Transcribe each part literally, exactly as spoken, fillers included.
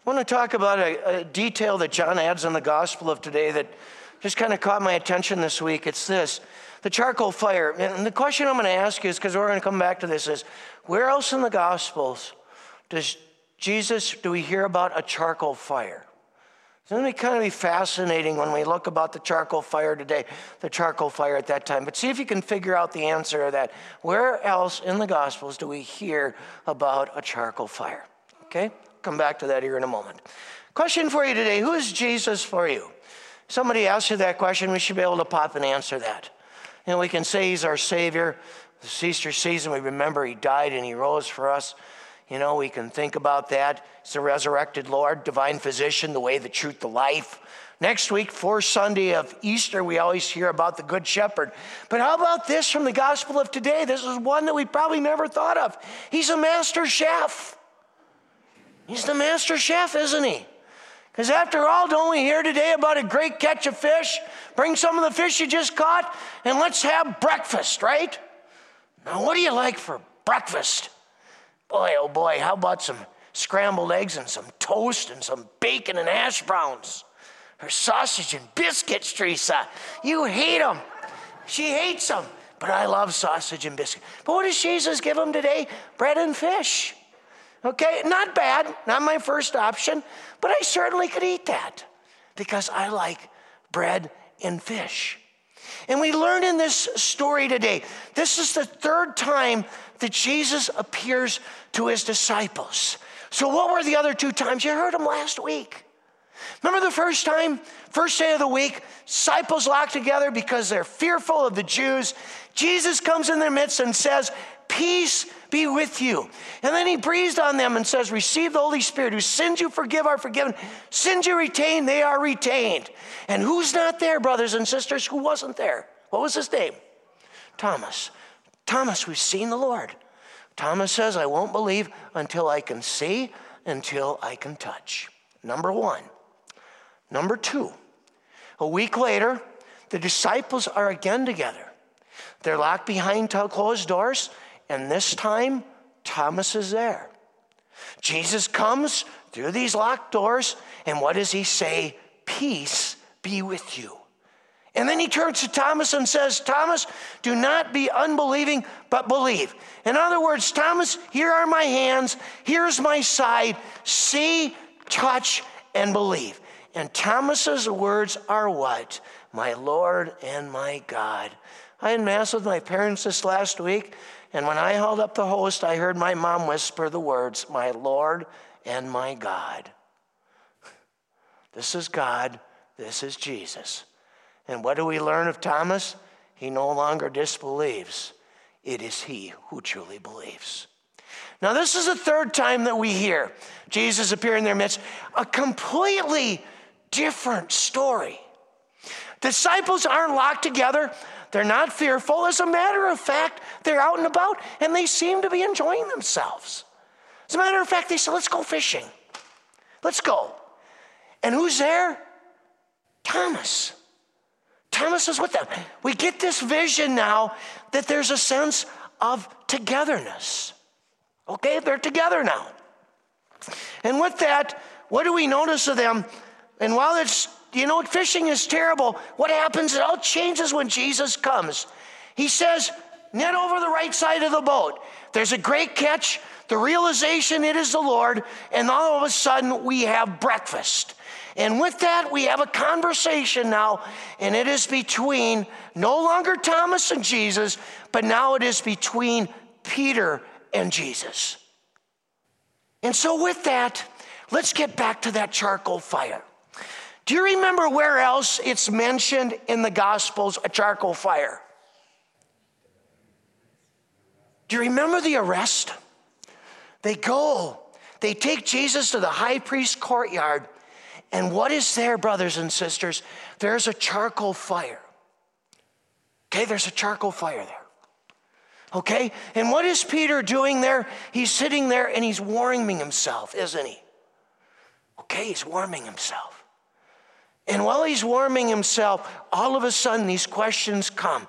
I want to talk about a, a detail that John adds in the gospel of today that just kind of caught my attention this week. It's this, the charcoal fire. And the question I'm going to ask you is, because we're going to come back to this, is where else in the gospels does Jesus, do we hear about a charcoal fire? It's going to be kind of be fascinating when we look about the charcoal fire today, the charcoal fire at that time. But see if you can figure out the answer to that. Where else in the gospels do we hear about a charcoal fire? Okay? Come back to that here in a moment. Question for you today, who is Jesus for you? Somebody asks you that question, we should be able to pop and answer that. And we can say he's our Savior. This Easter season, we remember he died and he rose for us. You know, we can think about that. He's the resurrected Lord, divine physician, the way, the truth, the life. Next week, fourth Sunday of Easter, we always hear about the Good Shepherd. But how about this from the gospel of today? This is one that we probably never thought of. He's a master chef. He's the master chef, isn't he? Because after all, don't we hear today about a great catch of fish? Bring some of the fish you just caught and let's have breakfast, right? Now, what do you like for breakfast? Boy, oh boy, how about some scrambled eggs and some toast and some bacon and hash browns? Or sausage and biscuits, Teresa. You hate them. She hates them. But I love sausage and biscuits. But what does Jesus give them today? Bread and fish. Okay, not bad, not my first option, but I certainly could eat that because I like bread and fish. And we learn in this story today, this is the third time that Jesus appears to his disciples. So what were the other two times? You heard them last week. Remember the first time, first day of the week, disciples locked together because they're fearful of the Jews. Jesus comes in their midst and says, peace be with you. And then he breathes on them and says, receive the Holy Spirit. Whose sins you forgive are forgiven. Sins you retain, they are retained. And who's not there, brothers and sisters? Who wasn't there? What was his name? Thomas. Thomas, we've seen the Lord. Thomas says, I won't believe until I can see, until I can touch. Number one. Number two, a week later, the disciples are again together. They're locked behind closed doors, and this time, Thomas is there. Jesus comes through these locked doors, and what does he say? Peace be with you. And then he turns to Thomas and says, Thomas, do not be unbelieving, but believe. In other words, Thomas, here are my hands, here's my side, see, touch, and believe. And Thomas's words are what? My Lord and my God. I had Mass with my parents this last week, and when I held up the host, I heard my mom whisper the words, my Lord and my God. This is God, this is Jesus. And what do we learn of Thomas? He no longer disbelieves. It is he who truly believes. Now, this is the third time that we hear Jesus appear in their midst. A completely different story. Disciples aren't locked together. They're not fearful. As a matter of fact, they're out and about, and they seem to be enjoying themselves. As a matter of fact, they said, let's go fishing. Let's go. And who's there? Thomas. Thomas is with them. We get this vision now that there's a sense of togetherness. Okay, they're together now. And with that, what do we notice of them? And while it's, you know, fishing is terrible, what happens? It all changes when Jesus comes. He says, net over the right side of the boat. There's a great catch, the realization it is the Lord, and all of a sudden we have breakfast. And with that, we have a conversation now, and it is between no longer Thomas and Jesus, but now it is between Peter and Jesus. And so with that, let's get back to that charcoal fire. Do you remember where else it's mentioned in the Gospels, a charcoal fire? Do you remember the arrest? They go, they take Jesus to the high priest's courtyard, and what is there, brothers and sisters? There's a charcoal fire. Okay, there's a charcoal fire there. Okay, and what is Peter doing there? He's sitting there and he's warming himself, isn't he? Okay, he's warming himself. And while he's warming himself, all of a sudden these questions come.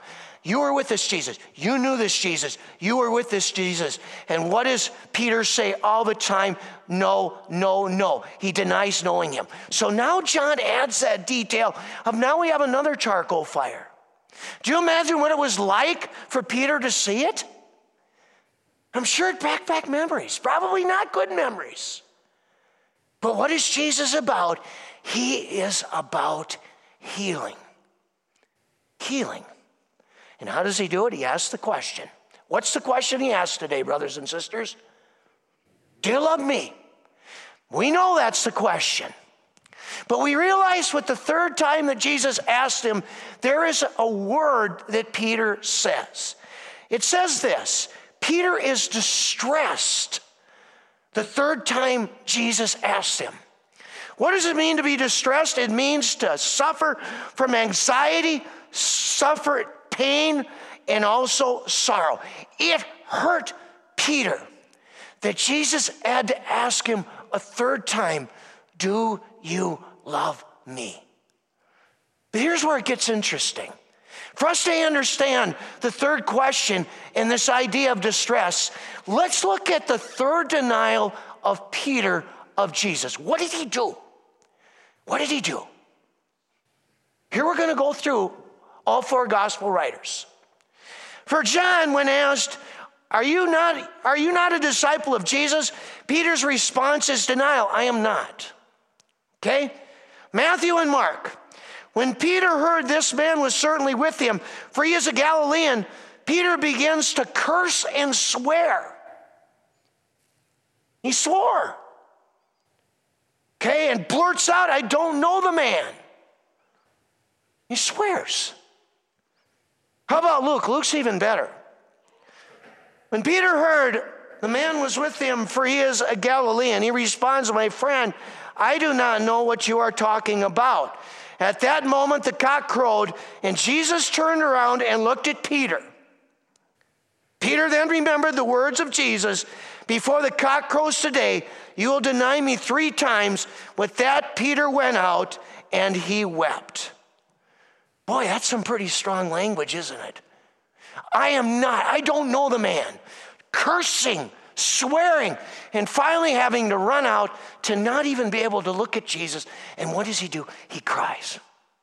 You were with this Jesus. You knew this Jesus. You were with this Jesus. And what does Peter say all the time? No, no, no. He denies knowing him. So now John adds that detail of now we have another charcoal fire. Do you imagine what it was like for Peter to see it? I'm sure it brought back memories. Probably not good memories. But what is Jesus about? He is about healing. Healing. And how does he do it? He asks the question. What's the question he asked today, brothers and sisters? Do you love me? We know that's the question. But we realize with the third time that Jesus asked him, there is a word that Peter says. It says this, Peter is distressed the third time Jesus asked him. What does it mean to be distressed? It means to suffer from anxiety, suffer pain, and also sorrow. It hurt Peter that Jesus had to ask him a third time, do you love me? But here's where it gets interesting. For us to understand the third question and this idea of distress, let's look at the third denial of Peter of Jesus. What did he do? What did he do? Here we're going to go through all four gospel writers. For John, when asked, are you not, are you not a disciple of Jesus? Peter's response is denial. I am not. Okay? Matthew and Mark. When Peter heard this man was certainly with him, for he is a Galilean, Peter begins to curse and swear. He swore. Okay, and blurts out, I don't know the man. He swears. How about Luke? Luke's even better. When Peter heard the man was with him, for he is a Galilean, he responds, my friend, I do not know what you are talking about. At that moment, the cock crowed, and Jesus turned around and looked at Peter. Peter then remembered the words of Jesus, before the cock crows today, you will deny me three times. With that, Peter went out, and he wept. Boy, that's some pretty strong language, isn't it? I am not, I don't know the man. Cursing, swearing, and finally having to run out to not even be able to look at Jesus. And what does he do? He cries.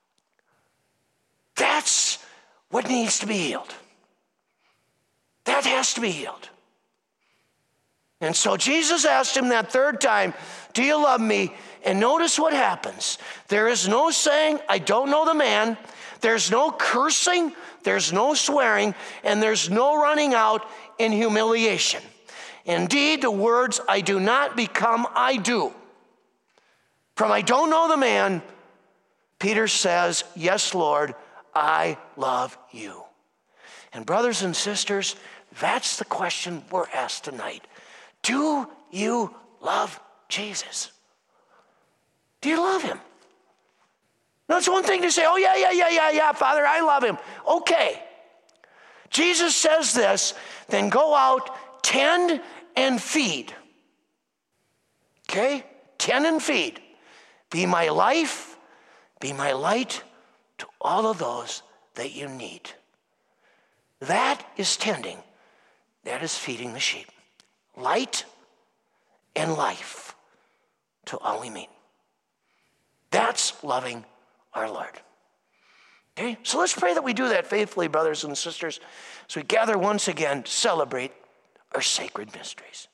That's what needs to be healed. That has to be healed. And so Jesus asked him that third time, do you love me? And notice what happens. There is no saying, I don't know the man. There's no cursing. There's no swearing. And there's no running out in humiliation. Indeed, the words, I do not become I do. From I don't know the man, Peter says, yes, Lord, I love you. And brothers and sisters, that's the question we're asked tonight. Do you love Jesus? Do you love him? Now, it's one thing to say, oh, yeah, yeah, yeah, yeah, yeah, Father, I love him. Okay. Jesus says this, then go out, tend and feed. Okay? Tend and feed. Be my life, be my light to all of those that you need. That is tending. That is feeding the sheep. Light and life to all we meet. That's loving our Lord. Okay? So let's pray that we do that faithfully, brothers and sisters, as we gather once again to celebrate our sacred mysteries.